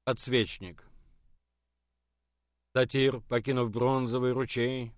Подсвечник. Сатир, покинув бронзовый ручей,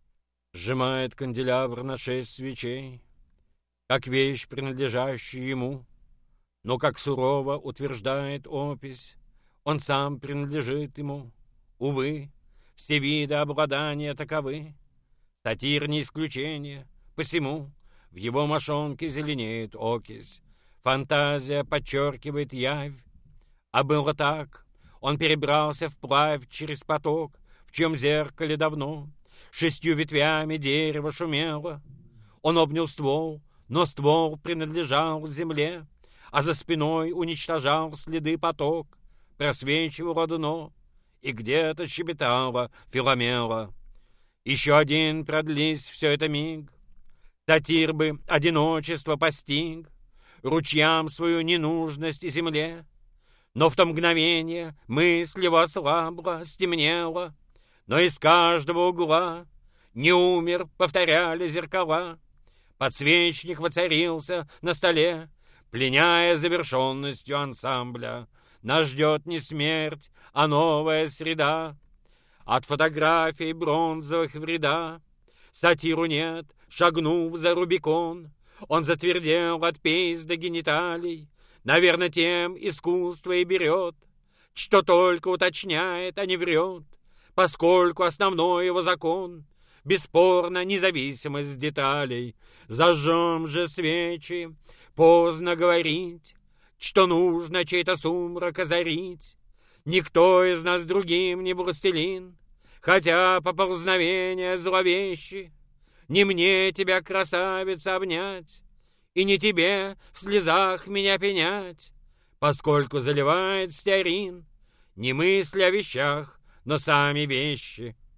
сжимает канделябр на 6 свечей, как вещь, принадлежащую ему, но как сурово утверждает опись, он сам принадлежит ему. Увы, все виды обладания таковы, сатир не исключение, посему в его мошонке зеленеет окись, фантазия подчеркивает явь. А было так, он перебрался вплавь через поток, в чем зеркале давно 6 ветвями дерево шумело. Он обнял ствол, но ствол принадлежал земле, а за спиной уничтожал следы поток, просвечивало дно, и где-то щебетала Филомела. Еще один продлись все это миг, сатир бы одиночество постиг, ручьям свою ненужность и земле. Но в то мгновение мысль его ослабла, стемнела, но из каждого угла не умер, повторяли зеркала. Подсвечник воцарился на столе, пленяя завершенностью ансамбля. Нас ждет не смерть, а новая среда. От фотографий бронзовых вреда сатиру нет, шагнув за Рубикон. Он затвердел от пейс до гениталий, наверное, тем искусство и берет, что только уточняет, а не врет, поскольку основной его закон — бесспорно независимость деталей. Зажжем же свечи, поздно говорить, что нужно чей-то сумрак озарить. Никто из нас другим не властелин, хотя поползновения зловещи. Не мне тебя, красавица, обнять, и не тебе в слезах меня пенять, поскольку заливает стеарин не мысли о вещах, но сами вещи.